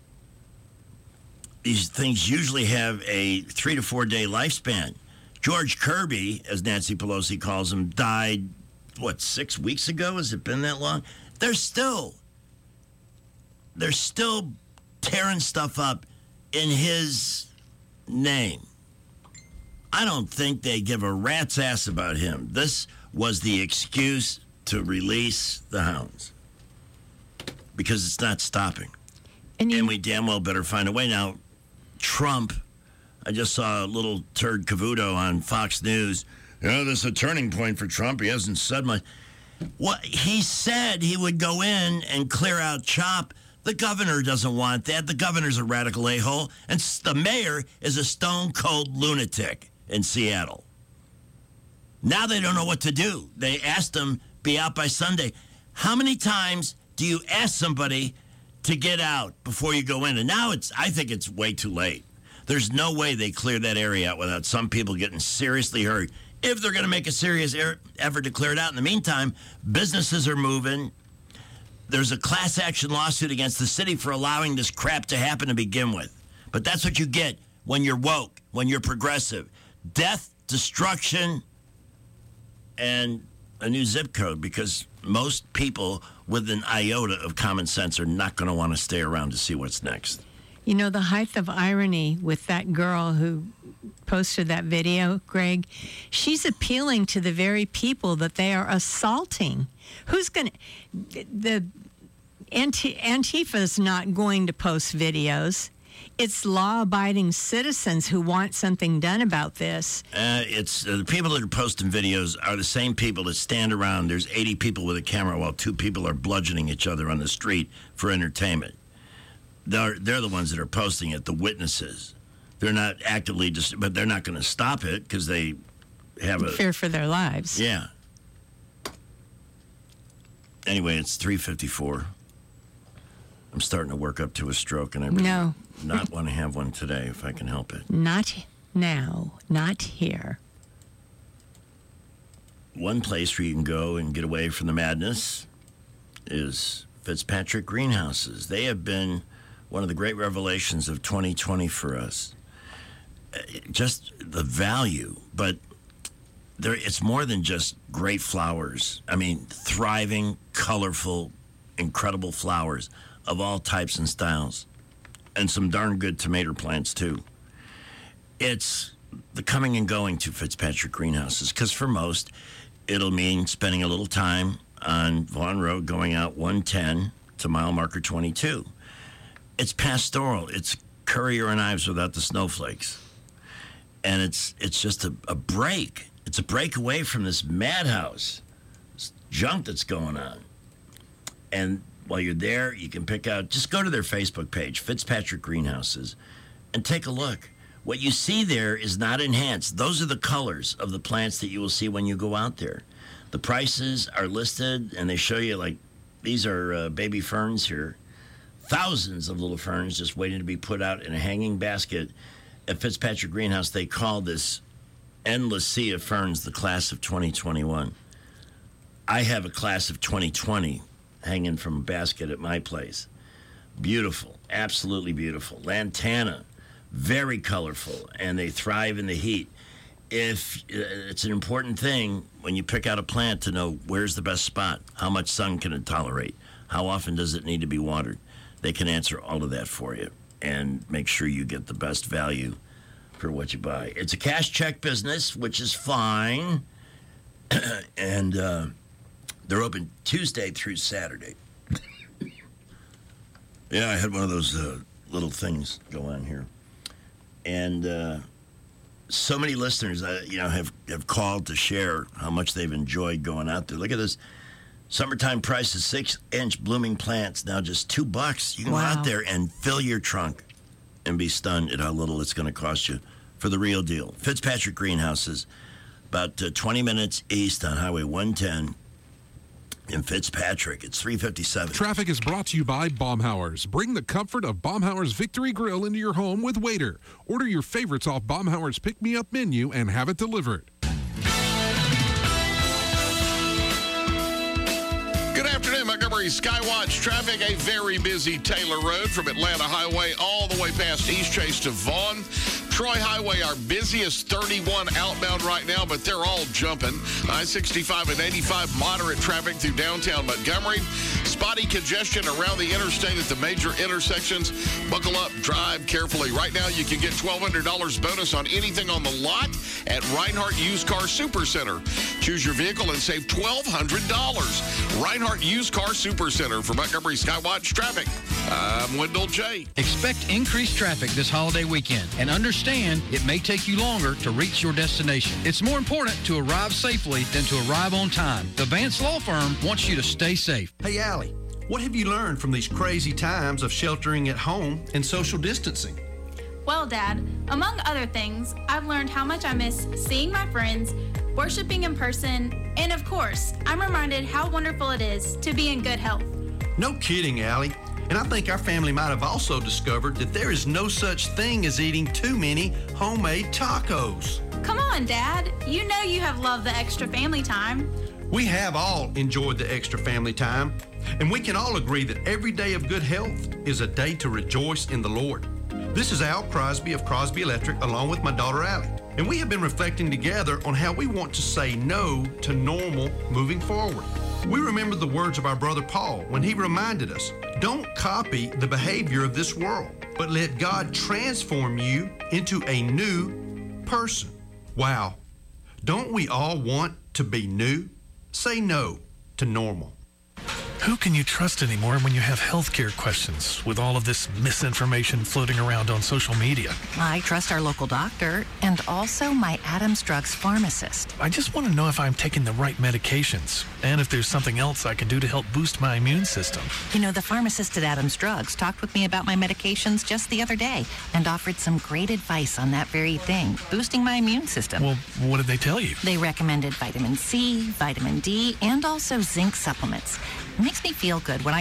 These things usually have a three to four day lifespan. George Kirby, as Nancy Pelosi calls him, died, what, six weeks ago? Has it been that long? They're still, they're still tearing stuff up in his name. I don't think they give a rat's ass about him. This was the excuse to release the hounds because it's not stopping. And, you, and we damn well better find a way. Now, Trump, I just saw a little turd Cavuto on Fox News. You know, this is a turning point for Trump. He hasn't said much. What he said he would go in and clear out CHOP. The governor doesn't want that. The governor's a radical a-hole. And the mayor is a stone-cold lunatic in Seattle. Now they don't know what to do. They asked him, be out by Sunday. How many times do you ask somebody to get out before you go in? And now it's, I think it's way too late. There's no way they clear that area out without some people getting seriously hurt. If they're going to make a serious er- effort to clear it out. In the meantime, businesses are moving. There's a class action lawsuit against the city for allowing this crap to happen to begin with. But that's what you get when you're woke, when you're progressive. Death, destruction, and a new zip code, because most people with an iota of common sense are not going to want to stay around to see what's next.
You know, the height of irony with that girl who posted that video, Greg, she's appealing to the very people that they are assaulting. Who's going to... The Antifa's not going to post videos. It's law-abiding citizens who want something done about this.
Uh, it's uh, the people that are posting videos are the same people that stand around. There's eighty people with a camera while two people are bludgeoning each other on the street for entertainment. They're, they're the ones that are posting it, the witnesses. They're not actively, dis- but they're not going to stop it because they have a...
Fear for their lives.
Yeah. Anyway, it's three fifty-four. I'm starting to work up to a stroke, and I really
no.
not want to have one today if I can help it.
Not now. Not here.
One place where you can go and get away from the madness is Fitzpatrick Greenhouses. They have been one of the great revelations of twenty twenty for us. Just the value, but there, it's more than just great flowers. I mean, thriving, colorful, incredible flowers of all types and styles, and some darn good tomato plants, too. It's the coming and going to Fitzpatrick Greenhouses, because for most, it'll mean spending a little time on Vaughan Road going out one ten to mile marker twenty-two. It's pastoral. It's Currier and Ives without the snowflakes. And it's it's just a, a break. It's a break away from this madhouse, this junk that's going on. And while you're there, you can pick out, just go to their Facebook page, Fitzpatrick Greenhouses, and take a look. What you see there is not enhanced. Those are the colors of the plants that you will see when you go out there. The prices are listed, and they show you, like, these are uh, baby ferns here. Thousands of little ferns just waiting to be put out in a hanging basket. At Fitzpatrick Greenhouse, they call this endless sea of ferns the class of twenty twenty-one. I have a class of twenty twenty hanging from a basket at my place. Beautiful, absolutely beautiful. Lantana, very colorful, and they thrive in the heat. if uh, it's an important thing when you pick out a plant to know where's the best spot, how much sun can it tolerate, how often does it need to be watered. They can answer all of that for you and make sure you get the best value for what you buy. It's a cash check business, which is fine. and uh, they're open Tuesday through Saturday. Yeah, I had one of those uh, little things go on here. And uh, so many listeners, uh, you know, have, have called to share how much they've enjoyed going out there. Look at this. Summertime prices, six-inch blooming plants, now just two bucks. You can
Wow.
go out there and fill your trunk and be stunned at how little it's going to cost you for the real deal. Fitzpatrick Greenhouses, about uh, twenty minutes east on Highway one ten in Fitzpatrick. It's three fifty-seven.
Traffic is brought to you by Baumhauer's. Bring the comfort of Baumhauer's Victory Grill into your home with Waiter. Order your favorites off Baumhauer's pick-me-up menu and have it delivered.
Good afternoon, Montgomery Skywatch traffic. A very busy Taylor Road from Atlanta Highway all the way past East Chase to Vaughn. Troy Highway, our busiest thirty-one outbound right now, but they're all jumping. I sixty-five and eighty-five, moderate traffic through downtown Montgomery. Spotty congestion around the interstate at the major intersections. Buckle up, drive carefully. Right now, you can get twelve hundred dollars bonus on anything on the lot at Reinhardt Used Car Supercenter. Choose your vehicle and save twelve hundred dollars. Reinhardt Used Car Supercenter for Montgomery Skywatch traffic. I'm Wendell J.
Expect increased traffic this holiday weekend and understand it may take you longer to reach your destination. It's more important to arrive safely than to arrive on time. The Vance Law Firm wants you to stay safe.
Hey, Allie, what have you learned from these crazy times of sheltering at home and social distancing?
Well, Dad, among other things, I've learned how much I miss seeing my friends, worshiping in person, and of course, I'm reminded how wonderful it is to be in good health.
No kidding, Allie. And I think our family might have also discovered that there is no such thing as eating too many homemade tacos.
Come on, Dad. You know you have loved the extra family time.
We have all enjoyed the extra family time, and we can all agree that every day of good health is a day to rejoice in the Lord. This is Al Crosby of Crosby Electric, along with my daughter Allie, and we have been reflecting together on how we want to say no to normal moving forward. We remember the words of our brother Paul when he reminded us, don't copy the behavior of this world, but let God transform you into a new person. Wow. Don't we all want to be new? Say no to normal.
Who can you trust anymore when you have healthcare questions with all of this misinformation floating around on social media?
I trust our local doctor and also my Adams Drugs pharmacist.
I just want to know if I'm taking the right medications and if there's something else I can do to help boost my immune system.
You know, the pharmacist at Adams Drugs talked with me about my medications just the other day and offered some great advice on that very thing, boosting my immune system.
Well, what did they tell you?
They recommended vitamin C, vitamin D, and also zinc supplements. It makes me feel good when I